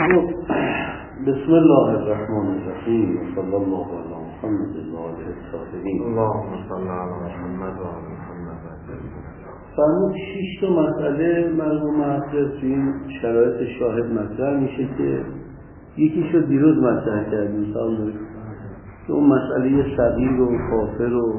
بسم الله الرحمن الرحیم و صلی الله علی محمد و آله الطاهرین. اللهم صل علی محمد و آل محمد. فرمود 6 تا مسئله مرحوم حضرت توی این شرایط شاهد مطرح میشه که یکیشو دیروز مطرح کردیم که اون مسئله صغیر و کافر و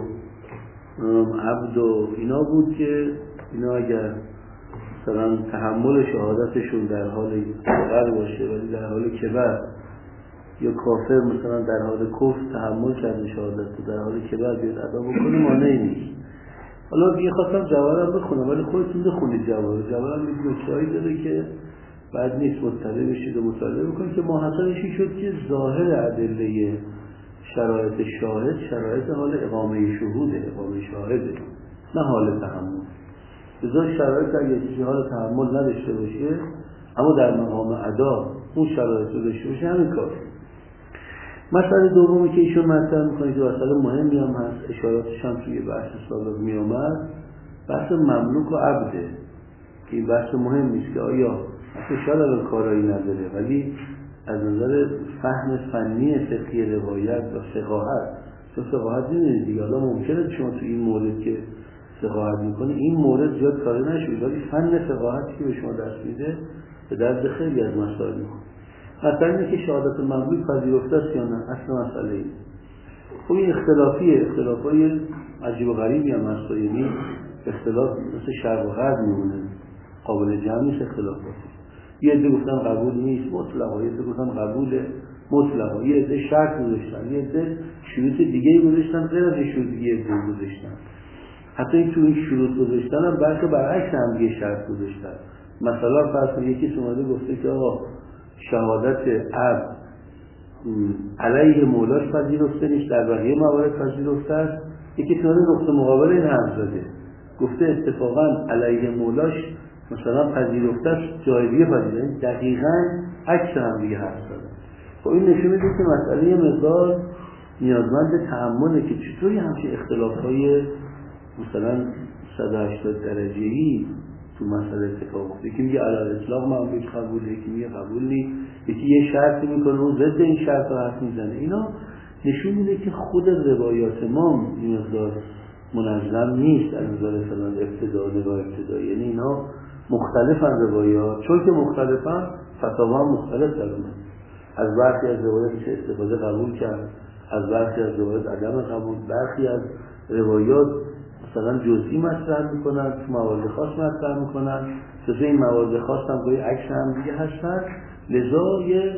عبد و اینا بود که اینا اگر مثلا تحمل شهادتشون در حال صغر باشه ولی در حال کبر، یا کافر مثلا در حال کفر تحمل کرده شهادت و در حال کبر بیاد ادا بکنه مانعی نیست. حالا دیگه خواستم جوابم بخونم ولی خودتون بخونید جوابم یک نکته‌ای داره که بعد نیست مطلع بشید و مطالعه بکنید که محصلشی شد که ظاهر ادله شرایط شاهد شرایط حال اقامه شهوده، اقامه شاهده، نه حال تحمل. بذار شرایط اگر کسی حال تحمل نداشته باشه اما در مقام ادا اون شرایط رو داشته باشه همین کافی. مسئله دومی که ایشون مطرح میکنه که مسئله مهمی هم هست، اشاراتش هم توی بحث سابق می آمد، بحث مملوک و عبده که این بحث مهم نیست که آیا اصلا شاید الان کارایی نداره ولی از نظر فهم فنی فقهی روایت و فقاهت، چون فقاهت میدونید دیگه، حالا ممکنه شما تو این مورد که فقاهت میکنه این مورد زیاد کاری نشود ولی فن فقاهتی که به شما دست میده به درد خیلی از مسائل میکنه. مثلا اینه که شهادت مملوک پذیرفته است یا نه، اصل مسئله اینه. خب این اختلافای عجیب و غریبی هم هست، یعنی اختلاف مثل شرق و غرب میمونه، قابل جمع نیست اختلافات. یه عده گفتن قبول نیست مطلقا، یه عده گفتن قبول مطلقا، یه عده شرط گذاشتن، یه عده شروط دیگه گذاشتن غیر از شروط دیگه گذاشتن. حتی این تو این شروط گذاشتن هم بلکه برعکس هم دیگه شرط گذاشتن. مثلا فرض یکی اومده گفته که آقا شهادت عبد علیه مولاش پذیرفته نیست، در بقیه موارد پذیرفته است. یکی اومده نقطه مقابل این حرف زده، گفته اتفاقا علیه مولاش مثلا پذیرفته است، جای دیگه پذیرفته نیست. دقیقاً عکس هم دیگه حرف زده. خب این نشون میده که مسئله مقدار نیازمند تأمله که چطوری همچین اختلاف‌های مثلا 180 درجه‌ای تو مسئله اتفاق افتاد. یکی میگه علی الاطلاق مملوک قبوله، یکی میگه قبول نیست، یکی یه شرطی میکنه اون ضد این شرط رو حرف میزنه. اینا نشون میده که خود روایات ما مقدار منظم نیست از نظر مثلا ابتدا ابتدایی، یعنی اینا مختلفن روایات، چون که مختلفن فتاوا هم مختلف در اومد. از برخی از روایات چه استفاده قبول کرد، از برخی از روایات عدم قبول، برخی از روایات مثلا جزئی مطرح میکنن، تو موارد خاص مطرح میکنن، جزء این موارد خاص هم گاهی عکس هم دیگه هستن. لذا یه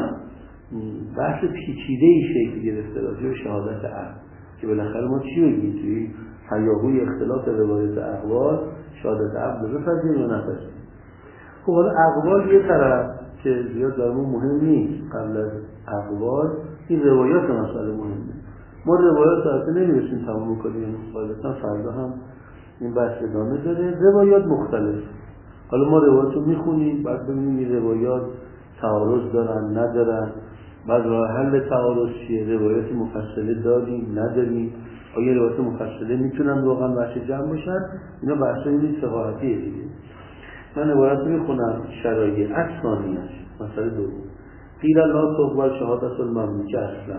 بحث پیچیده‌ای شکل گرفته راجع به شهادت عبد که بالاخره ما چی بگیم توی هیاهوی اختلاف روایت اقوال شهادت عبد رو بپذیریم یا نپذیریم. خب حالا اقوال یه طرف که زیاد درمون مهم نیست، قبل از اقوال این روایات مسئله مهمه. ما روایات البته نمی‌رسیم تمام کنیم، غالبا فردا هم این بحث ادامه داره. روایات مختلف، حالا ما روایات رو میخونیم بعد ببینیم این روایات تعارض دارن ندارن، بعد راه حل تعارض چیه، روایات مفصله داریم نداریم، آیا روایات مفصله میتونن واقعا بحث جمع باشن. اینا بحثای نیست فقاهتیه دیگه. من روایت رو میخونم شرایط ثانیه‌اش. مسئله دوم قیل لا تقبل شهادت المملوک اصلا،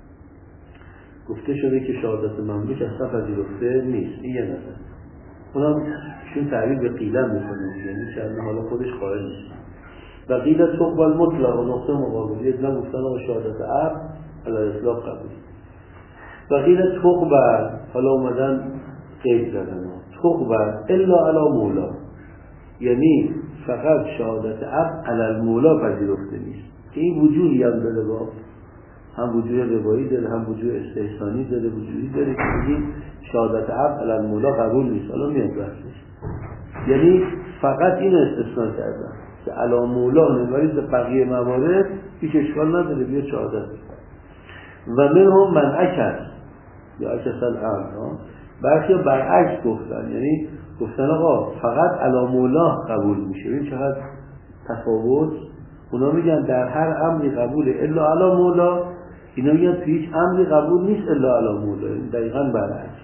گفته شده که شهادت مملوک اصلا پذیرفته نیست. این یه نظر، اونم چون تعبیر به قیلم میکنه یعنی چرا حالا خودش قائل نیست. و قیل تقبل مطلق و نقطه مقابل، یه زن گفتن آقا شهادت عبد علی الاطلاق قبول. و قیل تقبل، حالا اومدن قید زدن تقبل الا علی مولا، یعنی فقط شهادت عبد علی المولا پذیرفته نیست. که این وجوهی هم داره، با هم وجوه روایی داره، هم وجوه استحسانی داره، وجوهی داره که بگیم شهادت عبد علی المولا قبول نیست. حالا میاد بحثش، یعنی فقط این استثناء کردن که علی مولا نمی‌وارد به بقیه موارد هیچ اشکال نداره بیاد شهادت. و منهم من عکس یا عکس الامر، برخی برعکس گفتن، یعنی گفتن آقا فقط علی مولا قبول میشه. این چقدر تفاوت. اونا میگن در هر امری قبوله الا علی مولا، اینا میگن تو هیچ امری قبول نیست الا علی مولا، دقیقاً برعکس.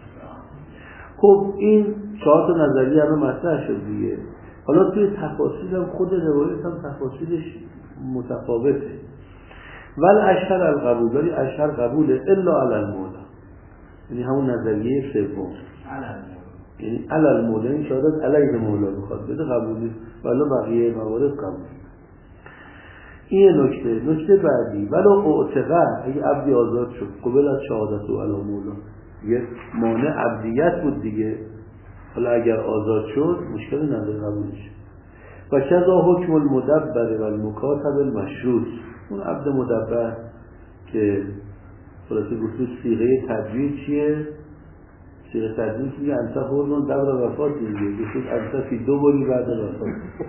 خب این 4 تا نظریه رو مطرح شد دیگه. حالا توی تفاصیل هم خود روایت هم تفاصیلش متفاوته. ول اشهر القبول، ولی اشهر قبوله الا علی المولا، یعنی همون نظریه سوم، یعنی علی المولا، این شهادت علیه مولا بخواد بده قبولی، ولی بقیه موارد قبول. این نکته بعدی، ولو اعتقا، اگه عبدی آزاد شد قبل از شهادت و علی مولا، یه مانع عبدیت بود دیگه، حالا اگر آزاد شد مشکل نداره قبولش. و کذا حکم المدبر و المکاتب المشروط، اون عبد مدبر که خلاصه گفتید صیغه تدبیر چیه؟ صیغه تدبیر میگه انت حرمون دبر وفات دیگه، گفتید انت فی دو باری بعد وفات.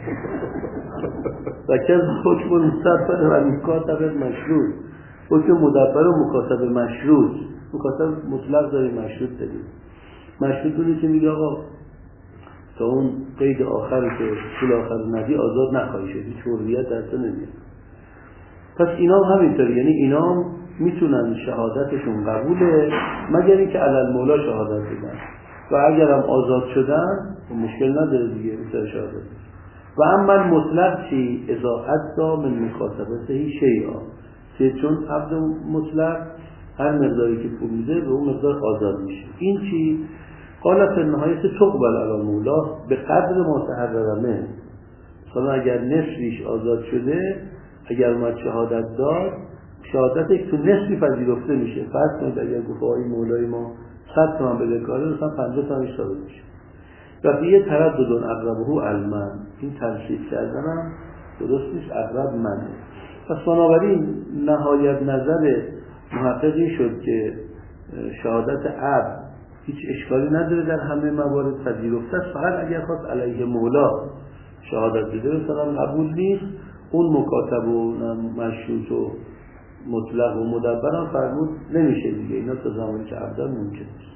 و کذا حکم المدبر و المکاتب المشروط، حکم مدبر و مکاتب مشروط، مکاتب مطلق داریم مشروط داریم. مشروط اونی که میگه آقا تا اون قید آخری که پول آخر ندی آزاد نخواهی شد، هیچ حریت در تو نمیاد. پس اینا هم همینطوری، یعنی اینا هم میتونن شهادتشون قبوله مگر اینکه علی المولا شهادت بدن، و اگر هم آزاد شدن مشکل نداره دیگه مثل شهادت. و اما مطلق چی؟ اذا ادى من مکاتبته شیئا، چون عبد مطلق هر مقداری که پول میده به اون مقدار آزاد میشه. این چی؟ قال فی نهایت تقبل علی مولا به قدر ما تحررمه، مثلا اگر نصفیش آزاد شده، اگر ما شهادت داد، شهادتش تو نصفی پذیرفته میشه. فرض کنید اگر گفت آقای مولای ما 100 تومن بده کاره، مثلا 50 تومنش ثابت میشه. و فیه تردد اقربه علما، این ترشیح کردنم درست نیست، اقرب منه. پس بنابراین نهایت نظر محققی شد که شهادت عبد هیچ اشکالی نداره، در همه موارد پذیرفته است، فقط اگر خواست علیه مولا شهادت بده مثلا قبول نیست. اون مکاتب و مشروط و مطلق و مدبر هم فرمود نمیشه دیگه، اینا تا زمانی که عبدان ممکن است.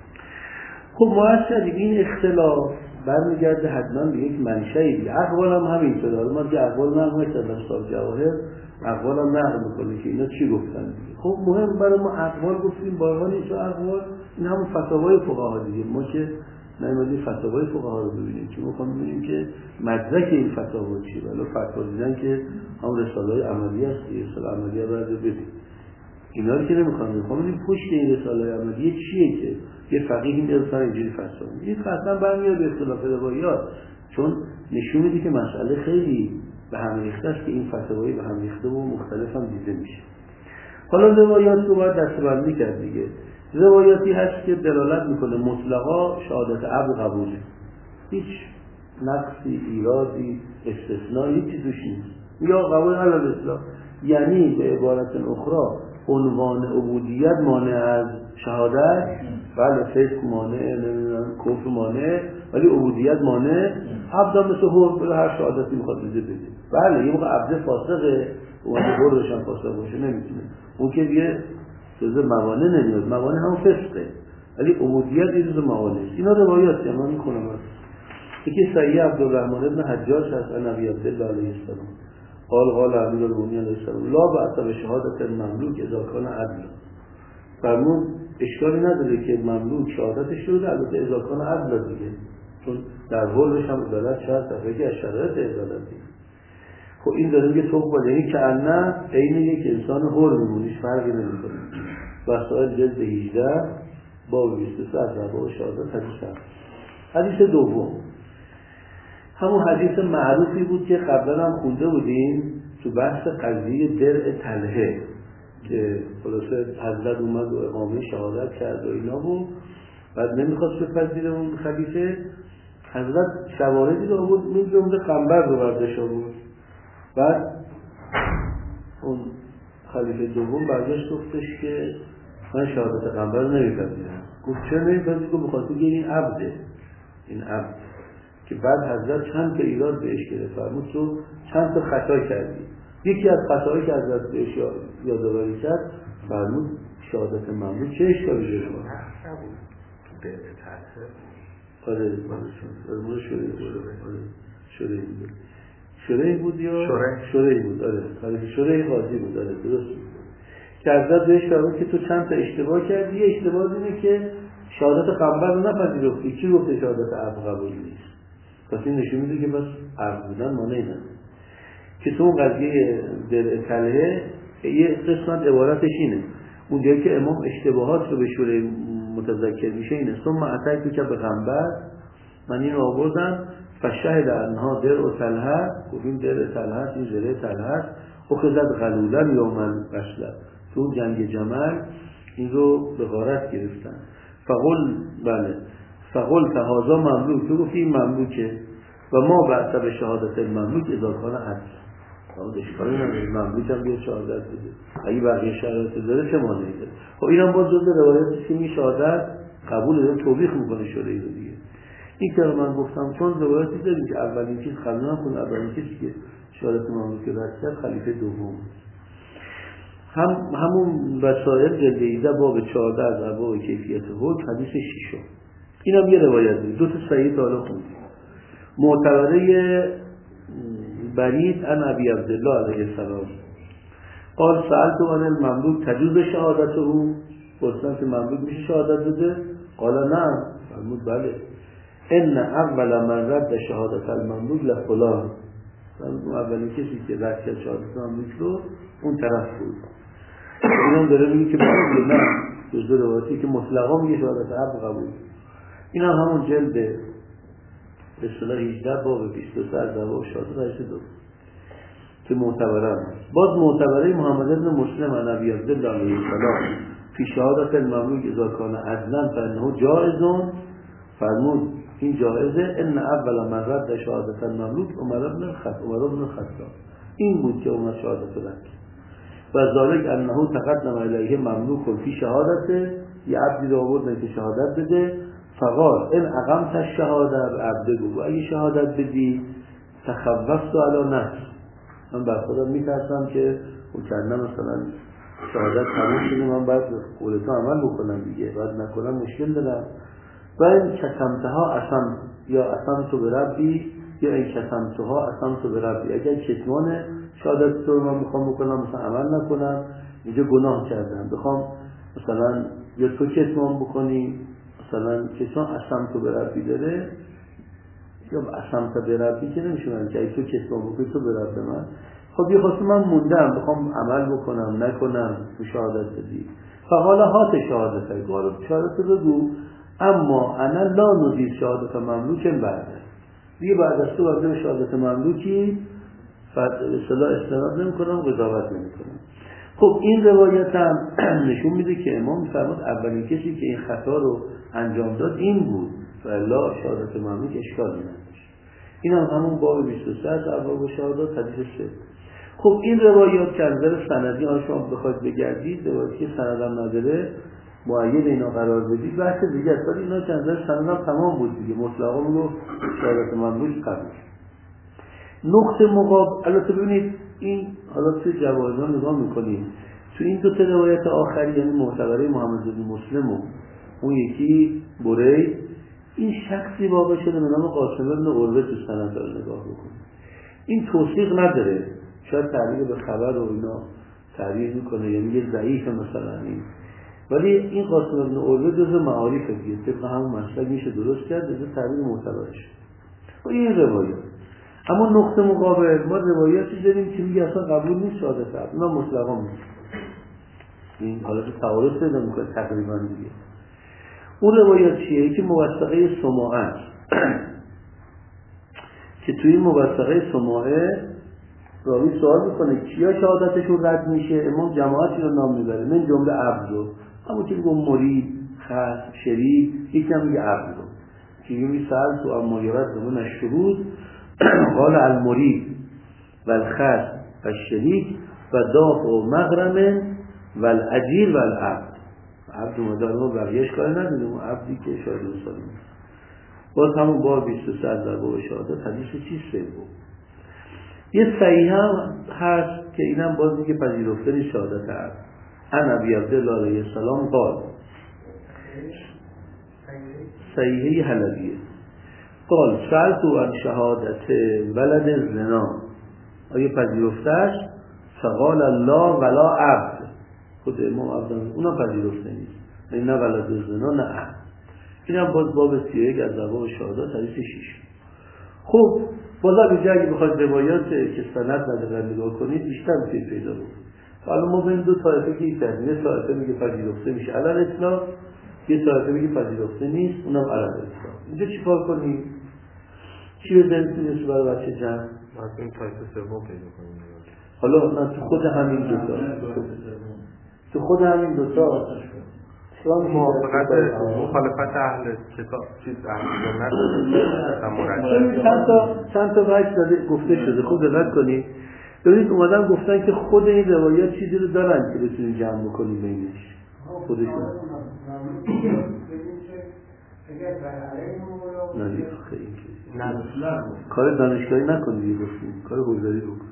خب ما کردیم این اختلاف برمیگرده حتما به یک منشأی دیگه. اقوال هم همینطوره، ما دیگه اقوال نقل کردن صاحب جواهر، اقوال هم نقل میکنه که اینا چی گفتن دیگه. خب مهم برای ما اقوال گفتیم، بارها نیست و اقوال این همون فتاوای فقها دیگه. ما که نمیدونیم فتاوای فقها رو ببینیم، چون میخوام ببینیم که مدرک این فتاوا چیه. ولی فتوا دیدن که هم رساله‌های عملی است، رساله عملیه رو ببینیم. اینا رو که نمیخوام، میخوام ببینیم پشت این رساله عملیه چیه که یه فقیه این درسان اینجوری فتوا میده. این فتوا برمیاد به اختلاف روایات، چون نشون میده که مسئله خیلی به هم ریخته است که این فتوایی به هم ریخته و مختلف هم دیده میشه. حالا روایات رو باید دسته‌بندی کرد دیگه. روایاتی هست که دلالت میکنه مطلقا شهادت عبد قبوله، هیچ نقصی، ایرادی، استثنایی هیچی توش نیست، یا قبول علی الاسلام. یعنی به عبارت اخرى عنوان عبودیت مانع از شهادت، بله فسق مانع، نمیدونم کفر مانع، ولی عبودیت مانع. عبد مثل حر بله هر شهادتی میخواد بده. بله یه موقع عبد فاسقه، اون حرش هم فاسق باشه نمیتونه، اون که دیگه جزء موانع نمیاد، موانع هم فسقه، ولی عبودیت یه جزء موانع است. اینا روایاتی من میخونم. یکی صحیح عبدالرحمن ابن حجاج هست از نبی عبدالله علیه السلام قال امیر المؤمنین علیه السلام لا بأس بشهادت المملوک اذا کان عدلا. فرمود اشکالی نداره که مملوک شهادتش رو، البته اذا کان عدلا دیگه، چون در حرش هم عدالت شرط است که از شرایط عدالتی. خب این داره میگه توبه، یعنی که نه عین یک انسان حر میمونیش فرقی نمیکنه. وسائل جلد 18 باب 23 از باب شهادت حدیث دوم همون حدیث معروفی بود که قبلا هم خونده بودیم تو بحث قضیه درع طلحه که خلاصه حضرت اومد و اقامه شهادت کرد و اینا بود، بعد نمیخواست بپذیره اون خلیفه. حضرت شواهدی رو بود، من جمله قنبر رو برداشت بود. بعد اون خلیفه دوم برگشت گفتش که من شهادت قنبر رو نمیپذیرم. گفت چرا نمیپذیری؟ گفت بخاطر که این عبده، این عبد. که بعد حضرت چند تا ایراد بهش گرفت، فرمود تو چند تا خطا کردی. یکی از خطاهایی که حضرت بهش یادآوری کرد، فرمود شهادت مملوک چه اشکالی داره؟ شرعی بود یا شرعی بود؟ آره شرعی قاضی بود. آره درست بود که حضرت بهش فرمود که تو چند تا اشتباه کردی. یه اشتباه اینه که شهادت قنبر رو نپذیرفتی. کی گفته شهادت عبد قبول نیست؟ پس این نشون میده که بس عبد بودن مانعی نداره. که تو اون قضیه درع طلحه یه قسمت عبارتش اینه، اون جایی که امام اشتباهات رو به شوره متذکر میشه اینه ثم اتیت که به غنبر، من این رو آوردم فشهد انها درع طلحه، گفتیم درع طلحه این زره طلحه اخذت غلولن یومن رسله، تو اون جنگ جمل این رو به غارت گرفتن. فقل تهازا مملوک، تو گفتی این مملوکه و ما بعد به شهادت المملوک اذا کان عدل، اشکالی نداره مملوک هم بیاد شهادت بده، اگه بقیه شهادت داره چه مانعی داره؟ خب اینم باز جزء روایتی که این شهادت قبول داره، توبیخ میکنه شده اینو دیگه. این که من گفتم چون روایتی داریم که اولین چیز خلونا کن، اولین چیزی که شهادت مملوک رد کرد خلیفه دوم، همون وسائل جلد 18 باب 14 از ابواب کیفیت حکم حدیث 6. اینم یه روایت داره، دو تا صحیح تعالی خوندیم. معتبره برید ان ابی عبدالله علیه السلام قال سألت عن المملوک تجوز شهادته، گفتم که مملوک میشه شهادت بده؟ قال نه، فرمود بله، ان اول من رد شهادت المملوک لفلان، اولین کسی که رد کرد شهادت مملوک رو اون طرف بود. اینم داره میگه که نه، جزء روایتی که مطلقا میگه شهادت عبد قبول. این همون جلد به اصطلاح 18 باب 23 از ابواب شهادت حدیث دو که معتبره است. باز معتبره محمد بن مسلم عن ابی عبدالله علیه السلام فی شهادت المملوک اذا کان عدلا فانه جائز، فرمود این جائزه، ان اول من رد شهادت المملوک عمر بن الخطاب، این بود که عمر شهادت رد و ذالک انه تقدم علیه مملوک فی شهادته، یه عبدی رو آوردن که شهادت بده، فقال این اقامت الشهاده عبده گو، اگه شهادت بدی تخوفت علی نفس، من بر خودم میترسم که کردم مثلا شهادت تموم شده من باید قولتو عمل بکنم دیگه، باید نکنم مشکل دارم. و این کتمتها اصلا یا اصلا تو بربی یا این کتمتها اصلا تو بربی، اگر کتمان شهادت تو من میخوام بکنم مثلا عمل نکنم اینجا گناه کردم، بخوام مثلا یا تو کتمان بکنی مثلا کتمان اصلا تو بربی داره یا اصلا تو بربی که نمیشونن که تو کتمان بکنی تو بربی من، خب یه خواست من موندم بخوام عمل بکنم نکنم تو شهادت بدی، فقال هات شهادت های قالب شهادت بگو، اما انا لا نزید شهادت مملوک بعد، دیگه بعد از تو وقتی شهادت مملوکی اصطلاح استناد نمی کنم قضاوت نمی کنم. خب این روایت هم نشون میده که امام میفرماد اولین کسی که این خطا رو انجام داد این بود و الا شهادت مملوک اشکال نداشت. این هم همون باب 23 از ابواب شهادت حدیث 3. خب این روایات که از نظر سندی ها شما بخواید بگردید، روایتی که سند هم نداره معید اینا قرار بدید بحث دیگه است، ولی اینا که از نظر سند هم تمام بود دیگه، مطلقا رو شهادت مملوک قبول. نقطه مقابل، البته ببینید این حالا توی جواهرها نگاه میکنیم تو این دو تا روایت آخری، یعنی معتبره محمد بن مسلم و اون یکی برید، این شخصی واقع شده به نام قاسم بن عروه تو سند داره نگاه بکنید، این توثیق نداره، شاید تعبیر به خبر و اینا تعبیر میکنه یعنی یه ضعیف مثلا این، ولی این قاسم بن عروه جزء معارف دیگه، طبق همون مسلک میشه درست کرد، جزء تعبیر معتبرش و این روایت. اما نقطه مقابل ما روایتی داریم که میگه اصلا قبول نیست شهادت عبد، اونا مطلقا نیست، این حالت تعارض پیدا میکنه تقریبا دیگه. اون روایت چیه که موثقه سماعه که توی این موثقه سماعه راوی سوال میکنه کیا شهادتشون رد میشه، امام جماعتی رو نام میبره، من جمله عبد رو، همون که میگم مرید خاص شریک، یکی هم میگه عبد رو که میگه سأل تو اما یارد زمان الشهود قال المرید و الخاص و الشریک و دافع و مغرم و الاجیر و العبد، عبد و مدارم بقیهش کار ندیدیم، اون عبدی که شاید رسالی نیست. باز همون بار 23 از ابواب شهادت حدیث چیز بود. یه صحیح هم هست که اینم باز میگه پذیرفتن شهادت عبد. ان ابی عبدالله علیه السلام قال، صحیحه حلبیه، قال سألتو عن شهادت ولد زنا، آیا پذیرفتش؟ فقال الله ولا عبد، خود امام عبد اونا پذیرفته نیست، نه ولد زنا نه عبد. این هم باز باب 31 از ابواب شهادت حدیث 6. خب بازم اینجا اگه بخواید روایات که سند ندارن نگاه کنید بیشتر میتونید پیدا کنید. حالا ما بین دو طایفه که کردیم، یه طایفه میگه پذیرفته میشه علل اطلاق، یه طایفه میگه پذیرفته نیست اونم علل اطلاق. اینجا چیکار کنیم؟ چی بزنید توی برای بچه جمع؟ ما این طایفه سوم پیدا کنیم. حالا نه تو خود همین دوتا، تو خود همین دوتا مخالفت اهل کتاب چیز اهل سنت چند تا وجه داده گفته شده. خود دقت کنید ببینید اومدن گفتن که خود این روایات چیزی رو دارن که بتونید جمع بکنید بینش خودشون. نه خیلی کار دانشگاهی نکنید، گفتیم کار حضاری بکن.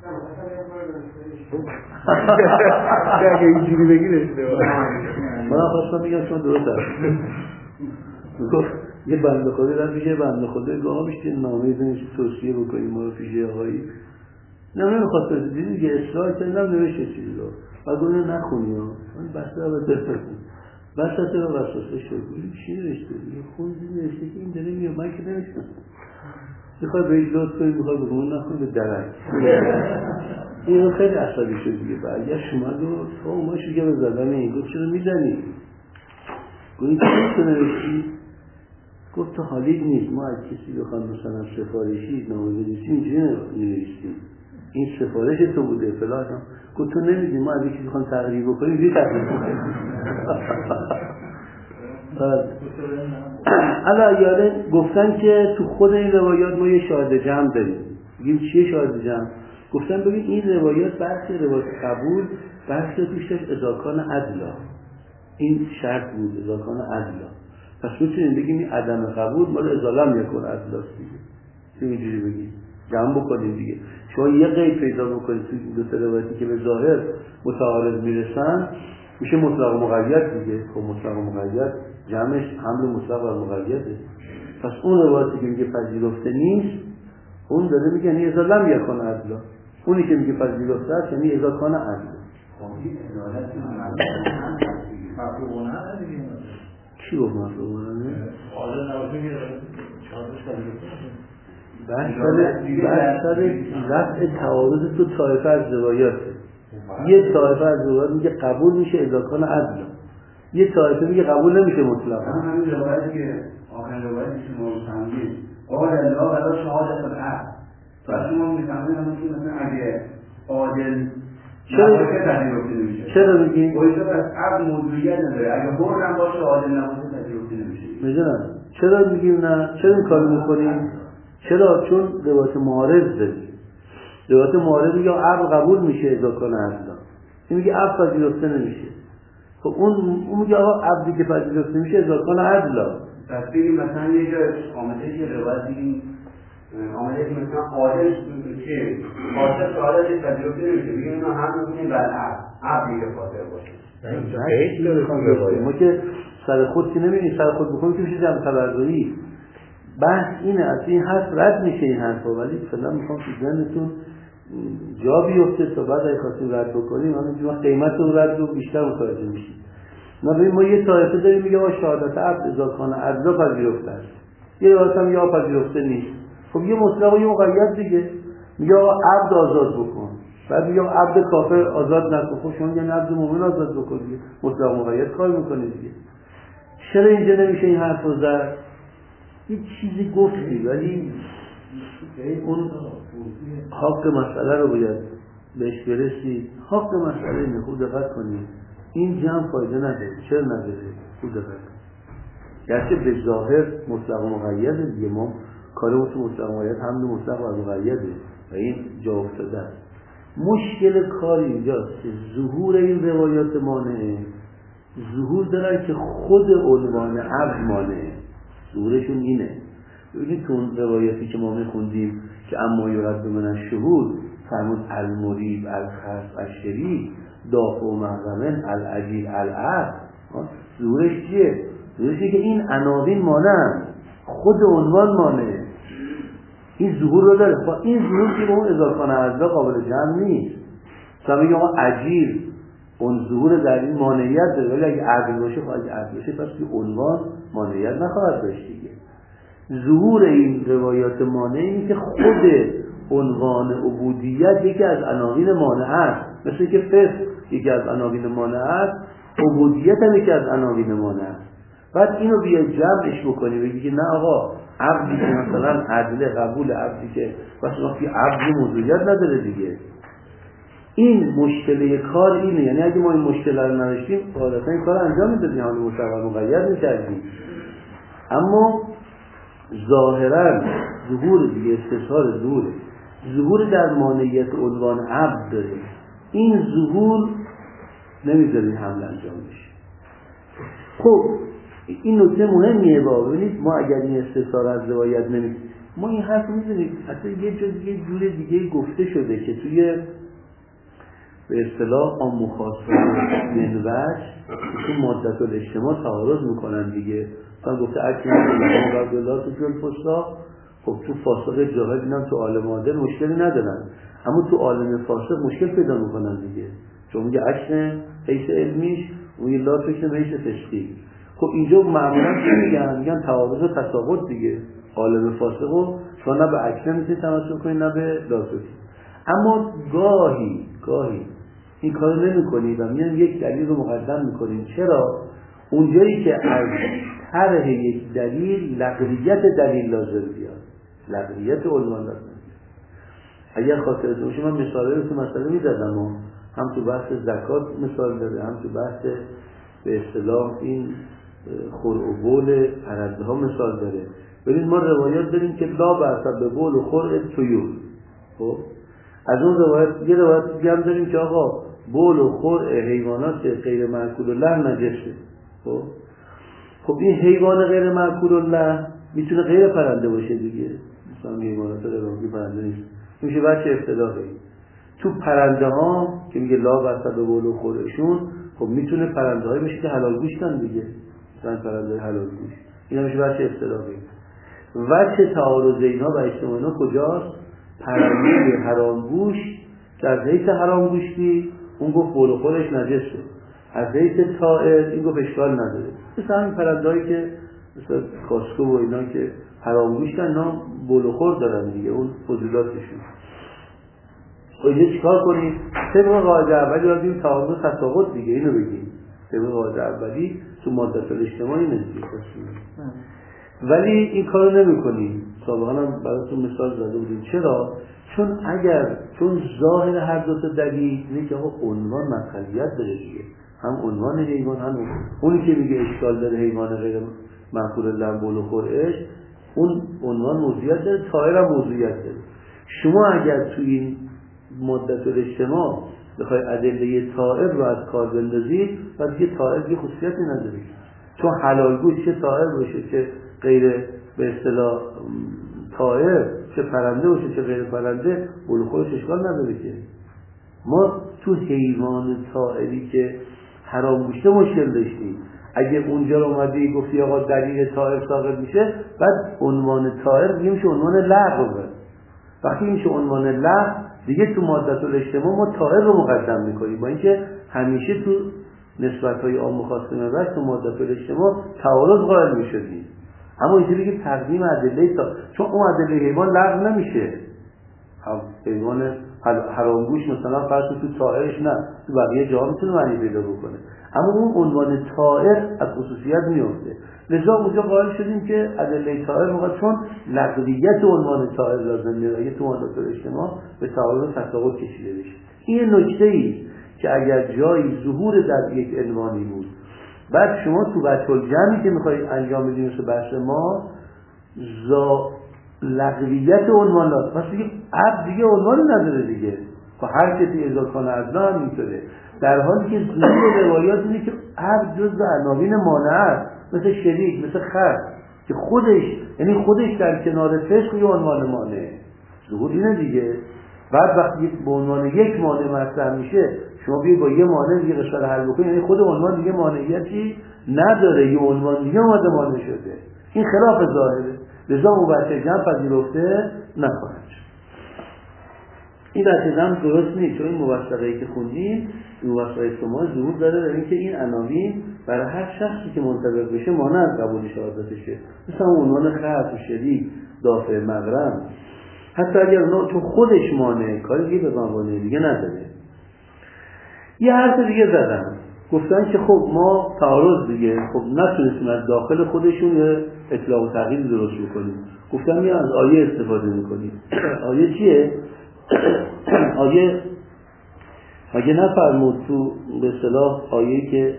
اگه اینجوری بگی نشده من خواستم بگم شما درست هست. گفت یه بنده خدا در پیش بنده خدا گاه بیشتر نامه زنیش توصیه بکنیم ما رو پیش آقایی نمیخواست بزید دیگه اصلاح کردم نوشته چیزی رو و گونه نخونی ها بسته رو بسته بسته رو بسته شد چی نوشته دیگه خوندی نوشته که این داره میاد من که نوشتم میخواد به ایش لطف کنید میخواد بگونه نخونی به درک این خیلی عصبی شد دیگه برگشت اومد و تو اوماشو که به زدن این گفت چرا میزنی؟ گفت این چی نوشتی؟ گفت تو حالی نیست ما از کسی بخوام مثلا سفارشی نامه بنویسیم اینجوری نوشتیم این سفارش تو بوده فلان. گفت تو نمیدونی ما از کسی بخوام تقریب بکنیم اینجوری تقریب بکنیم. علا یاده گفتن که تو خود این روایات ما یه شاهد جمع داریم. بگیم چیه شاهد جمع؟ گفتن ببین این روایات بحث روایت قبول بحث توش داشت اذاکان عدلا، این شرط بود اذاکان عدلا. پس میتونیم بگیم این عدم قبول مال ازالم یکن عدلاست دیگه. چه اینجوری بگیم جمع بکنیم دیگه. شما یه قید پیدا بکنید توی دو تا روایتی که به ظاهر متعارض میرسن میشه مطلق و مقید دیگه. خب مطلق و مقید جمعش حمل مطلق و مقیده. پس اون روایتی که میگه پذیرفته نیست اون داره میگه یعنی اذا لم یکن عدلا، اونی که میگه پذیرفته است یعنی اذا کان عدلا. چی گفت مفهومانه؟ بحث رفع تعارض تو طایفه از روایاته. یه طایفه از روایات میگه قبول میشه اذا کان عدلا، یه طایفه میگه قبول نمیشه مطلقا. همین روایتی که آخرین روایتی که ما فهمیدیم قال الله ولا شهادت العدل. پس شما میفهمید که مثلا اگه عادل چرا میگی؟ باید از عدل موضوعیت نداره. اگه برم باشه عادل نباشه پذیرفته نمیشه. میدونم چرا میگیم نه؟ چرا این کارو میکنیم؟ چرا؟ چون روایت معارض داریم. روایت معارض میگه عدل قبول میشه اذا کان عدلا، این میگه عدل پذیرفته نمیشه. خب اون میگه آقا عدلی که پذیرفته میشه اذا کان عدلا. پس بگیم مثلا یه جا آمده که روایت بگیم آمده که مثلا عادل که فاسق عادل پذیرفته نمیشه، بگیم اینا هم میگیم برعکس عدلی که فاسق باشه. ما که سر خود که نمیدونی سر خود بکنیم که میشه جمع تبرزویی. بحث اینه از این حرف رد میشه این حرفا، ولی فعلا میخوام تو ذهنتون جا بیفته تا بعد اگه خواستیم رد بکنیم همینجوری قیمت رو رد رو بیشتر متوجه میشیم. ما یه طایفه داریم میگه ما شهادت عبد اذا کان عدلا پذیرفته است، یه روایت هم یا پذیرفته نیست. خب یه مطلق و یه مقید دیگه. میگه عبد آزاد بکن، بعد میگه عبد کافر آزاد نکن. خب شما یه عبد مومن آزاد بکن دیگه، مطلق و مقید کار میکنه دیگه. چرا اینجا نمیشه این حرف رو زد؟ یه چیزی گفتی ولی اون حق مسئله رو باید بهش برسی. حق مسئله اینه خوب دقت کنید این جمع فایده نداره. چرا نداره؟ خوب دقت کنید گرچه به ظاهر مطلق و مقیده دیگه، ما کارمون تو مطلق و مقید حمل مطلق و مقیده و این جا افتاده است. مشکل کار اینجاست که ظهور این روایات مانعه. ظهور دارن که خود عنوان عبد مانعه، ظهورشون اینه. ببینید تو اون روایاتی که ما میخوندیم که اما یرد من الشهود فرمود المریب الخصف الشریک دافع و محرمن العجیل العب. ظهورش چیه؟ ظهورش که این عناوین مانعن، خود عنوان مانعه. این ظهور رو داره. با این ظهور که به اون اضافان عدلا قابل جمع نیست. مثلا میگه آقا عجیل اون ظهور در این مانعیت داره، ولی اگه عدل باشه خواهد عدل باشه پس که عنوان مانعیت نخواهد داشت دیگه. ظهور این روایات مانع اینه که خود عنوان عبودیت یکی از عناوین مانع است، مثل که فسق یکی از عناوین مانع است، عبودیت هم یکی از عناوین مانع است. بعد اینو بیا جمعش بکنی بگی که نه آقا عبدی که مثلا عدل قبول عبدی که مثلا که عبد موضوعیت نداره دیگه. این مشکل کار اینه، یعنی اگه ما این مشکل رو نداشتیم عادتا این کار انجام میدادیم، حالا مستقل مقید میکردیم. اما ظاهرا ظهور دیگه استثار ظهور در مانعیت عنوان عبد داره. این ظهور نمیذاره حمل انجام بشه. خب این نکته مهمیه. ببینید ما اگر این استثار از روایت ما این حرف میزنیم اصلا یه جور دیگه گفته شده که توی به اصطلاح عام مخاصم منوج تو مادت الاجتماع تعارض میکنن دیگه. مثلا گفته اکنون عبدالله تو جل فساق، خب تو فاسق جاهل اینم تو عالم عادل مشکلی ندارن، اما تو عالم فاسق مشکل پیدا میکنن دیگه، چون میگه اکن حیث علمیش و لا تکن حیث فسقی. خب اینجا معمولا چی میگن تعارض و تساقط دیگه. عالم فاسق رو شما نه به اکن میتونید تمسک کنید نه به لا تکن. اما گاهی این کارو نمی‌کنید و میان یک دلیل رو مقدم می‌کنید. چرا؟ اونجایی که از طرح یک دلیل لغویت دلیل لازم بیاد، لغویت عنوان لازم بیاد. اگر خاطرتون باشه من مثالی رو تو مسئله می‌زدم، هم تو بحث زکات مثال داره، هم تو بحث به اصطلاح این خرع و بول پرنده ها مثال داره. ببین ما روایات داریم که لا بأس به بول و خرع طیور. خب از اون روایت یه روایت دیگه هم داریم که آقا بول و خرع حیوانات غیر مأکول اللحم نجسه. خب این حیوان غیر مأکول اللحم میتونه غیر پرنده باشه دیگه، مثلا حیوانات غیر پرنده نیست، میشه بچه اصطلاحی. تو پرنده ها که میگه لا بأس به بول و خرعشون، خب میتونه پرنده های باشه که حلال گوشتن دیگه، مثلا پرنده حلال گوشت، اینا میشه بچه اصطلاحی. وجه تعارض اینا و اجتماع اینا کجاست؟ پرنده حرام گوش که از حیث حرام گوشتی اون گفت بول و خورش نجسه، از حیث طائر این گفت اشکال نداره. مثل همین پرنده‌هایی که مثل کاسکو و اینا که حرام گوشتن اینا بول و خور دارن دیگه، اون فضولاتشون. اینجا چیکار کنیم؟ طبق قاعده اولی باید بگیم تعارض و تساقط دیگه، اینو بگیم. طبق قاعده اولی تو مادت الاجتماعی نمیشه. ولی این کارو نمی‌کنیم. سابقا هم براتون مثال زده بودیم. چرا؟ چون ظاهر هر دو تا دلیل اینه که آقا عنوان مدخلیت داره دیگه. هم عنوان حیوان، هم اونی که میگه اشکال داره حیوان غیر مأکول اللحم بول و خرعش، اون عنوان موضوعیت داره، طائر هم موضوعیت داره. شما اگر توی این مدت الاجتماع بخوای ادله طائر رو از کار بندازید، بعد دیگه طائر دیگه خصوصیتی نداره. چون حلال گوش چه طائر باشه چه غیر به اصطلاح طائر، چه پرنده باشه چه غیر پرنده، بول و خورش اشکال نداره که. ما تو حیوان طائری که حرام گوشته مشکل داشتیم. اگه اونجا رو اومدی گفتی آقا دلیل طائر ثابت میشه، بعد عنوان طائر دیگه میشه عنوان لغو. وقتی میشه عنوان لغو دیگه تو مادت الاجتماع ما طائر رو مقدم میکنیم، با اینکه همیشه تو نسبت‌های عام و خاص منوج تو مادت الاجتماع تعارض قائل میشدیم. اما اینجوری که تقدیم ادله چون اون ادله حیوان لغو نمیشه. حیوان حرامگوش مثلا فرض تو طائرش نه، تو بقیه جاها میتونه معنی پیدا بکنه، اما اون عنوان طائر از خصوصیت میفته. لذا اونجا قائل شدیم که ادله طائر موقع چون لغویت عنوان طائر لازم میاد اگه تو مادت الاجتماع به تعارض و تساقط کشیده بشه. این نکته‌ای که اگر جایی ظهور در یک عنوانی بود، بعد شما تو وجه الجمعی که میخوایی انجام بدید مثل بحث ما لغویت عنوان لازم، پس دیگه عبد دیگه عنوان نداره دیگه. خب هر کسی اضافه کنه ادنا هم میتونه، در حالی که ظهور روایات اینه که عبد جزء عناوین مانع است، مثل شریک، مثل خر، که خودش در کنار فسق یه عنوان مانع. ظهور اینه دیگه. بعد وقتی به عنوان یک مانع مطرح میشه، شما بیاید با یه مانع دیگه قشنگ حل بکنید، یعنی خود عنوان دیگه مانعیتی نداره، یه عنوان دیگه اومده مانع شده. این خلاف ظاهره. لذا مباشر جمع پذیرفته نخواهد. این دقیقا هم درست نیست، چون این موثقه‌ای که خوندیم این موثقه شما ظهور داره در اینکه این عناوین برای هر شخصی که منطبق بشه مانع از قبول شهادتشه، مثلا عنوان خط و شریک، دافع، مغرم، حتی اگر اونا تو خودش مانع کاری دیگه به موانع دیگه نداره. یه حرف دیگه زدن، گفتن که خب ما تعارض دیگه خب نتونستیم از داخل خودشون یه اطلاق و تغییر درست بکنیم. گفتن میان از آیه استفاده میکنیم. آیه چیه؟ آیه اگه نفرمود تو به اصطلاح آیه‌ای که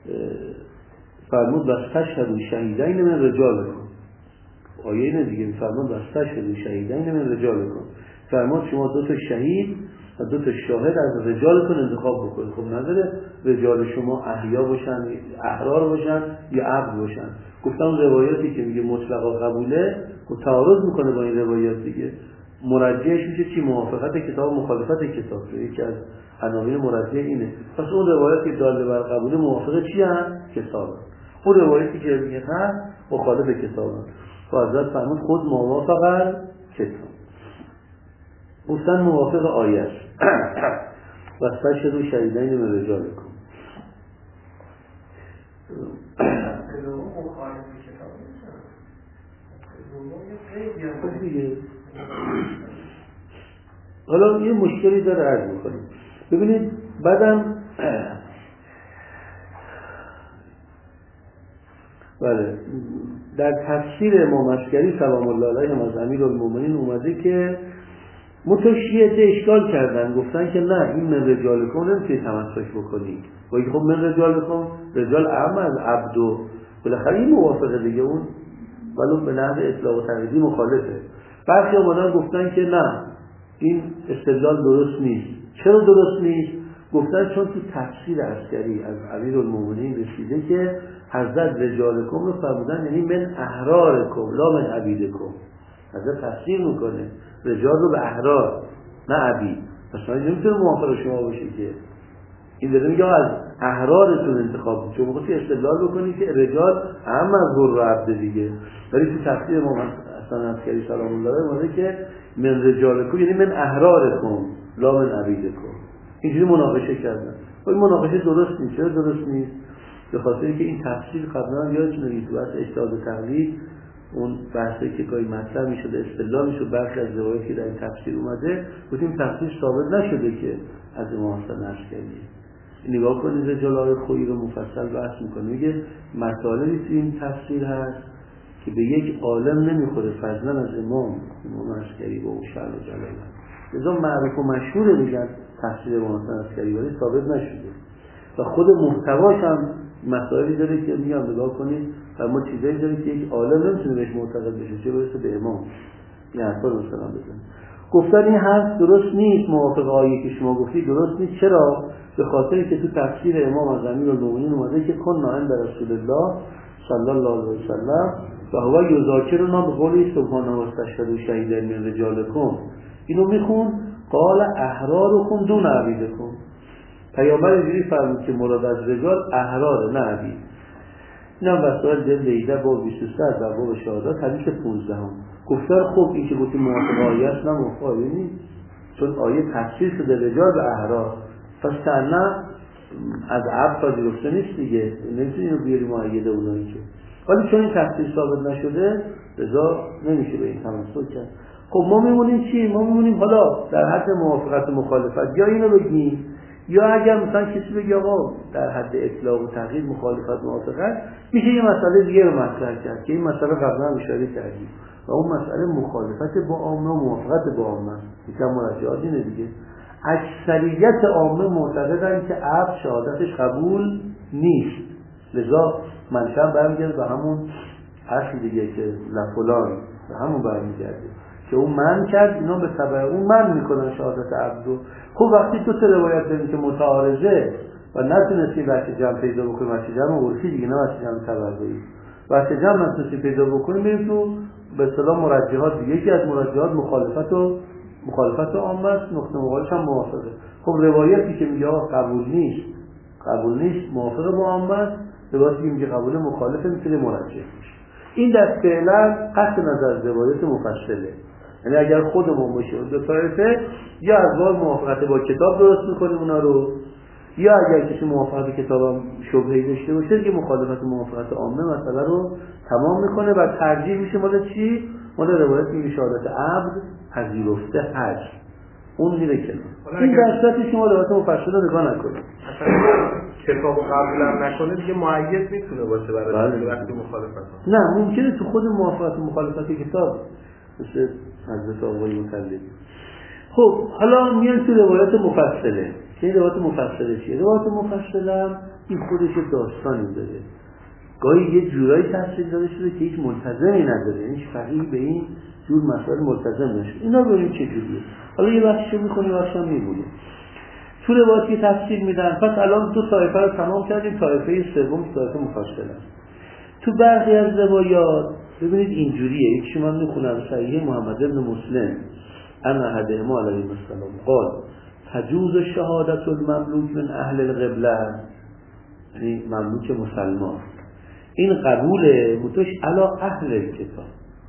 فرمود واستشهدوا شهیدین من رجالکم، آیه اینه دیگه، فرمود واستشهدوا شهیدین من رجالکم، فرمود شما 2 تا شهید و 2 تا شاهد از رجالتون انتخاب بکنید. خب نداره رجال شما احیا باشن، احرار باشن یا عبد باشن. گفتم روایاتی که میگه مطلقا قبوله و تعارض میکنه با این روایات دیگه، مرجعش میشه چی؟ موافقت کتاب، مخالفت کتاب. یکی از عناوین مرجع اینه. پس اون روایاتی که داله بر قبول موافقه چی هست؟ کتاب. اون روایاتی که میگه هست مخالف کتاب هست. و حضرت فرمود خود موافق کتاب. گفتن موافق آیه است. واستشهدوا شهیدین من رجالکم. حالا یه مشکلی داره عرض میکنیم. ببینید بعدم بله در تفسیر امام عسکری سلام الله علیه از امیرالمومنین اومده که متشیعه اشکال کردن، گفتن که نه این من رجالکم نمیتونی تمسک بکنی. ولی خب من رجالکم رجال اعم از عبد و بالاخره این موافقه دیگه، اون ولو به نحو اطلاق و تقییدی مخالفه. برخی اومدن گفتن که نه این استدلال درست نیست. چرا درست نیست؟ گفتن چون تو تفسیر عسکری از امیرالمومنین رسیده که حضرت رجالکم رو فرمودن یعنی من احرارکم لا من عبیدکم. حضرت تفسیر میکنه رجال رو به احرار نه عبید. پس نمیتونه موافق شما باشه که این داره میگه از احرارتون انتخاب کنید، چون میخواستی استدلال بکنی که رجال اهم از حر و عبد دیگه. ولی تو تفسیر امام حسن عسکری سلام الله علیه اومده که من رجالکم یعنی من احرارکم لا من عبیدکم. اینجوری مناقشه کردن. ولی مناقشه درست نیست. چرا درست نیست؟ به خاطر اینکه این تفسیر قبلا یادتونه تو بحث اجتهاد و تقلید اون بحثی که گاهی مطرح میشده استدلال میشد برخی از روایاتی که در این تفسیر اومده گفتیم تفسیر ثابت نشده که از امام حسن عسکری. نگاه کنید رجالای خویی رو مفصل بحث میکنه، میگه مطالبی تو این تفسیر هست که به یک عالم نمیخوره فضلا از امام عسکری با اون شأن و جلال. لذا معروف و مشهور میگن تفسیر امام حسن عسکری ولی ثابت نشده و خود محتواش هم مسائلی داره که میگم نگاه کنید و ما چیزایی داره که یک عالم نمیتونه بهش معتقد بشه چه برسه به امام. این حرفا رو مثلا بزنید. گفتن این حرف درست نیست، موافق آیه که شما گفتی درست نیست. چرا؟ به خاطر که تو تفسیر امام از امیرالمومنین اومده که کنا عند رسول الله صلی الله علیه و سلم و هو یذاکرنا بقوله سبحانه و استشهدوا شهیدین من رجالکم. اینو میخون قال احرارکم دون عبیدکم. پیامبر اینجوری فرمود که مراد از رجال احرار نه عبید. اینم وسائل جلد 18 باب 23 از باب شهادت حدیث 15 هم. گفتن خب این که گفتیم موافق آیه است نه موافق آیه نیست، چون آیه تفسیر شده رجال به احرار، پس نه از عبد پذیرفته نیست دیگه، نمیتونیم اینو بیاریم معیده اونایی که. ولی چون این تفسیر ثابت نشده رضا نمیشه به این تمسک کرد. خب ما میمونیم چی؟ ما میمونیم حالا در حد موافقت و مخالفت، یا اینو بگیم یا اگر مثلا کسی بگه آقا در حد اطلاق و تغییر مخالفت موافقت، میشه یه مسئله دیگه رو مطرح کرد که این مسئله قبلا اشاره کردیم و اون مسئله مخالفت با عامه و موافقت با عامه. یکم مرجعات اینه دیگه. اکثریت عامه معتقدن که عبد شهادتش قبول نیست، لذا منشأ برمیگرده به همون اصل دیگه که لفلان به همون برمیگرده که اون من کرد، اینا به تبع اون من میکنن شهادت عبدو. خب وقتی تو روایت داریم که متعارضه و نتونستی وقتی جمع پیدا بکنیم، وقتی جمع عرفی دیگه نه وقتی جمع تبعی، وقتی جمع نتونستی پیدا بکنیم بریم تو به اصطلاح مرجحات دیگه. یکی از مرجحات مخالفت عامه است، نقطه مقابلش هم موافقه. خب روایتی که میگه قبول نیست موافقه با عامه است، روایتی که میگه قبول مخالفه میتونه مرجح باشه. این در فعلا قطع نظر روایت مفصله. یعنی اگر خودمون باشیم دو طایفه، یا از باب موافقت با کتاب درست میکنیم اونا رو، یا اگر کسی موافقت کتابم شبهه‌ای داشته باشه که مخالفت موافقت عامه مسئله رو تمام میکنه و ترجیح میشه مال چی؟ مال روایت میگه شهادت عبد پذیرفته هست، اون میره کنار. این درصد شما روایت مفصل نگاه نکنید. کتاب قبول هم نکنه دیگه معید میتونه باشه برای وقتی مخالفت نه ممکنه تو خود موافقت و مخالفت کتاب مثل حضرت آقای مطلب. خب حالا میان تو روایت مفصله. این روایت مفصله چیه؟ روایت مفصله هم این خودش داستانی داره، گاهی یه جورایی تفسیر داده شده که هیچ ملتزمی نداره، هیچ فقیهی به این جور مسائل ملتزم نشه. اینا ببینیم چه جوریه. حالا یه بخشی می‌خونیم بخشی می‌بینیم. تو روایتی تفسیر میدن. پس الان دو طایفه رو تمام کردیم، طایفه سوم طایفه مفصله. تو برخی از روایات ببینید اینجوریه، یکی من می‌خونم صحیح محمد بن مسلم ان احدهما علیه السلام قال تجوز شهادت المملوک من اهل القبله، یعنی مملوک مسلمان، این قبوله متوش علا اهل کتاب.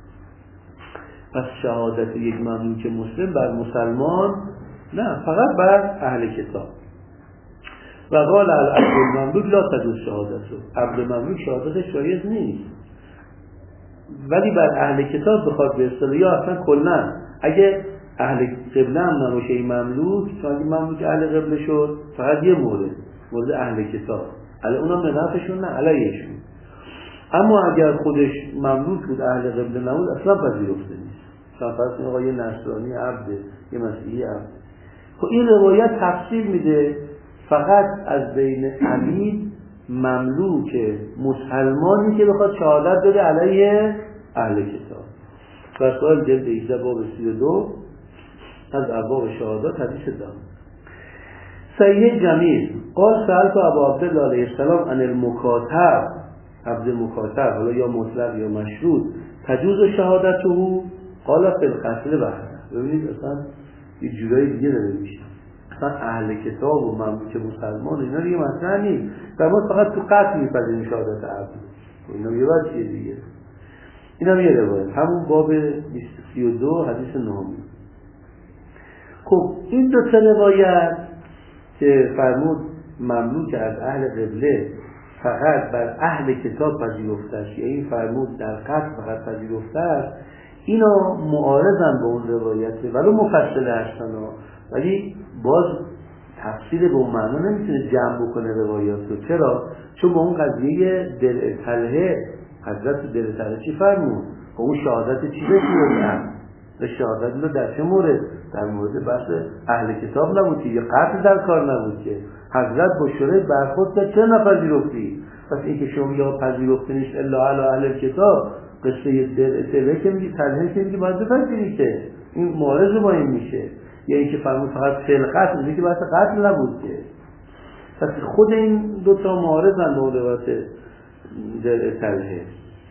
پس شهادت یک مملوک مسلم بر مسلمان نه، فقط بر اهل کتاب. و قال العبد المملوک لا تجوز شهادته، عبد مملوک شهادتش جایز نیست، ولی بر اهل کتاب بخواد به اصطلاح یا اصلا کلا اگه اهل قبله هم نباشه این مملوک، چون اگه مملوک اهل قبله شد فقط یه مورد اهل کتاب، علی اونم نفعشون نه علیهشون. اما اگر خودش مملوک بود اهل قبله نبود اصلا پذیرفته نیست. مثلا فرض کنید آقا یه نصرانی عبده، یه مسیحی عبده. خب این روایت تفسیر میده فقط از بین عبید مملوک مسلمانی که بخواد شهادت بده علیه اهل کتاب. و سوال جلد 18 باب 32 از ابواب شهادات حدیث دام. سید جمیل قال سألت ابا عبدالله علیه السلام عن المکاتب، عبد مکاتب حالا یا مطلق یا مشروط، تجوز شهادته قال فی القتل بحث. ببینید اصلا یه جورایی دیگه داره میشه، اصلا اهل کتاب و مملوک مسلمان اینا دیگه مطرح نیست، و ما فقط تو قتل میپذیریم شهادت عبد. اینا یه وجه دیگه. اینا یه روایت همون باب 32 حدیث 9. خب این دو تا روایت که فرمود مملوک از اهل قبله فقط بر اهل کتاب پذیرفته است، یا این فرمود در قتل فقط پذیرفته است، اینا معارضن با اون روایته ولو مفصله هستن، ولی باز تفسیر به اون معنا نمیتونه جمع بکنه روایات رو. چرا؟ چون با اون قضیه دل طلحه حضرت دل طلحه چی فرمود؟ با اون شهادت چی بکنه؟ و شهادت رو در چه مورد؟ در مورد بحث اهل کتاب نبود که، یا قتل در کار نبود که. حضرت با شورای برخورد کرد چرا نپذیرفتی؟ پس این که شما یا پذیرفته نیست الا علی اهل کتاب، قصه دل که میگی طلحه که میگی باید بپذیری که این معارض با این میشه، یا اینکه فرمود فقط فعل قتل میگه که بحث قتل نبود که. پس خود این دوتا معارضن با روایت دل طلحه.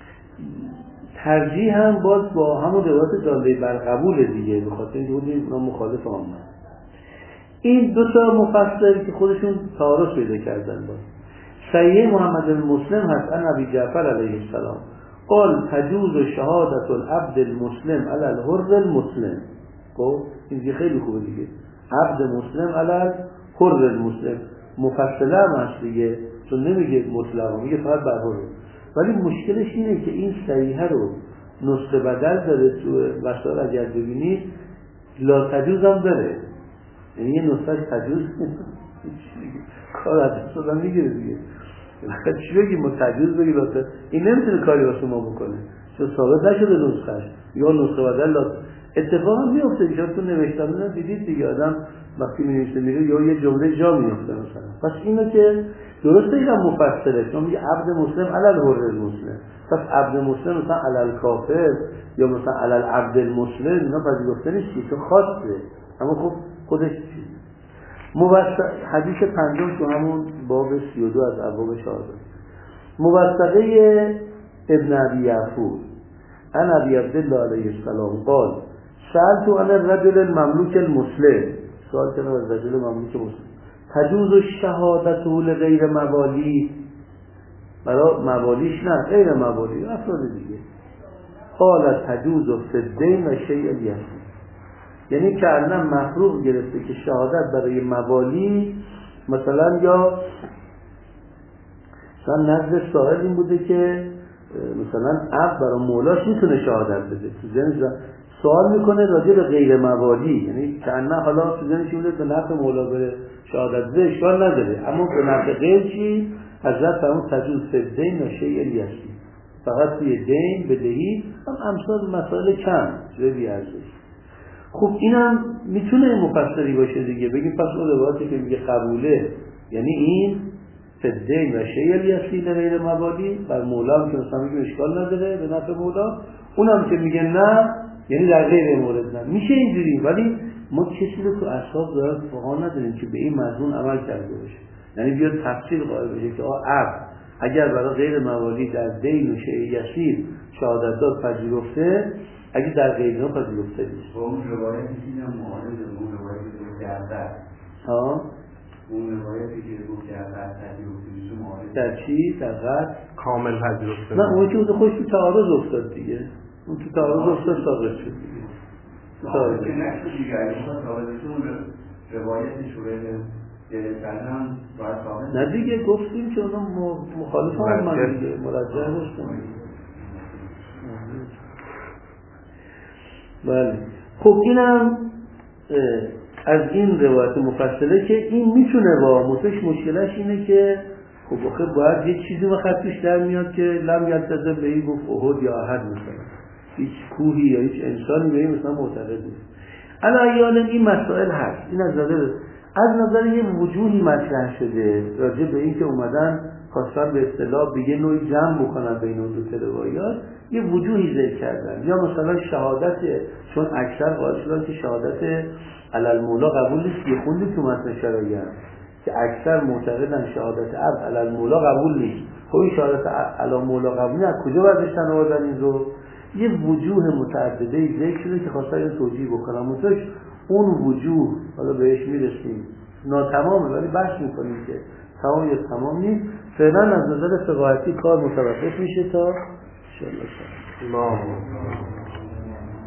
ترجیح هم باز با همون روایت داله بر قبول دیگه، به خاطر اینکه اون مخالف آمد. این دو تا مفسر که خودشون تعارض پیدا کردن با صحیح محمد بن مسلم هست ان ابی جعفر علیه السلام قال تجوز شهادت العبد المسلم علی الحر المسلم. خب این دیگه خیلی خوبه دیگه، عبد مسلم علی الحر المسلم مفصله هم هست دیگه، چون نمیگه مطلقا، میگه فقط بر حر. ولی مشکلش اینه که این صحیحه رو نسخه بدل داره تو وسائل، اگر ببینید لا تجوز هم داره، یعنی یه نسخه تجوز کار از دست آدم میگیره دیگه. چی بگیم ما تجوز بگیم لا تجوز، این نمیتونه کاری واسه ما بکنه چون ثابت نشده نسخهش، یا نسخه بدل لا اتفاقا میفته. اینجا تو نوشتن دیدید دیگه، آدم وقتی می‌نویسه میره یا یه جمله جا میفته مثلا. پس اینو که درسته اینم مفصله، چون میگه عبد مسلم علی الحر المسلم، پس عبد مسلم مثلا علی الکافر یا مثلا علی العبد المسلم اینا پذیرفته نیست، چون خاصه. اما خب خودش حدیث پنجم تو همون باب 32 از ابواب شهادت، موثقه ابن ابی یعفور ان ابی عبدالله علیه السلام قال سألت عن الرجل المملوک المسلم، سوال کردم از رجل مملوک مسلم تجوز شهادته لغیر موالی، برای موالیش نه غیر موالی افراد دیگه. قال تجوز فی الدین و شیء الیسیر، یعنی که الان مفروغ گرفته که شهادت برای موالی مثلا یا نزد سائل این بوده که مثلا عبد برای مولاش میتونه شهادت بده، تو ذهنش سوال میکنه راجع به غیر موالی، یعنی که نه حالا تو ذهنش بوده به نفع مولا بره شهادت بده اشکال نداره، اما به نفع غیر چی؟ حضرت فرمود تجوز فدین و شیء الیسی، فقط توی دین بدهی هم امثال مسائل کم روی ارزش. خب اینم میتونه مفسری باشه دیگه، بگیم پس اون روایتی که میگه قبوله یعنی این فدین و شیء الیسی غیر موالی بر مولا هم که مثلا میگه اشکال نداره به نفع مولا، اونم که میگه نه یعنی در غیر مورد نه، میشه اینجوری. ولی ما کسی رو تو اصحاب دارد فقها نداریم که به این مضمون عمل کرده باشه، یعنی بیاد تفصیل قائل بشه که عبد اگر برای غیر موالی در دین و شیء یسیر شهادت داد پذیرفته، اگه در غیر اون پذیرفته نیست. اون روایتی که معارض اون روایتی که کرده اون روایتی که گفت که در پذیرفته معارض در چی؟ در غد کامل پذیرفته نه، اون که خودش تو تعارض افتاد دیگه، اون تو تعارض افتاد ثابت شد دیگه. ثابت که نشد دیگه، اگه ثابتشون روایتی شوره گرفتن باید ثابت نه دیگه، گفتیم که اونا مخالف هم من دیگه مرجح داشتن. بله خب اینم از این روایت مفصله که این میتونه با متش مشکلش اینه که خب آخه باید یه چیزی مخطوش در میاد که لم یلتزم به این گفت احد یا احد مثلا هیچ کوهی یا هیچ انسانی به این مثلا معتقد نیست. الان این مسائل هست، این از نظر یه وجوهی مطرح شده راجع به این که اومدن خواستن به اصطلاح به یه نوعی جمع بکنن بین اون دو روایات، یه وجوهی ذکر کردن. یا مثلا شهادت، چون اکثر قائل شدن که شهادت علی مولا قبول نیست، یه خوندی تو متن شرایع که اکثر معتقدن شهادت عبد علی مولا قبول نیست. خب این شهادت علی مولا قبول نیست، از کجا برداشتن آوردن این رو؟ یه وجوه متعدده ذکر شده که خواستن اینو توجیه بکنن. مثلا اون وجوه حالا بهش میرسیم، ناتمامه ولی بحث میکنیم که تمام یا تمام نیست. فعلا از نظر فقاهتی کار متوقف میشه تا ان شاء الله.